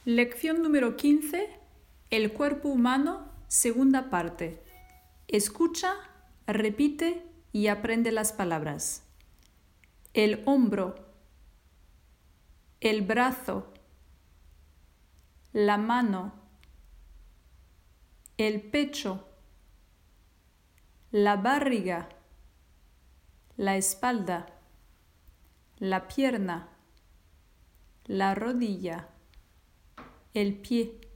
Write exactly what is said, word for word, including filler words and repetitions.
Lección número quince. El cuerpo humano, segunda parte. Escucha, repite y aprende las palabras. El hombro, el brazo, la mano, el pecho, la barriga, la espalda, la pierna, la rodilla, el pie.